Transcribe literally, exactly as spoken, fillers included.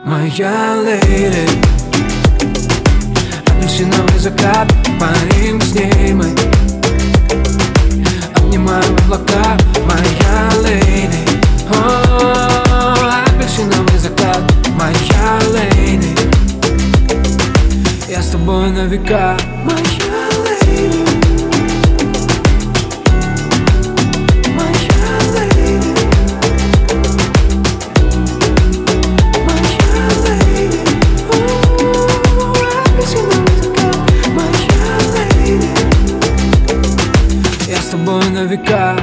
моя леди. Апельсиновый закат, парим с ней мы, обнимаем облака, моя леди. О, апельсиновый закат, моя леди. Я с тобой на века, моя леди. Я с тобой на века.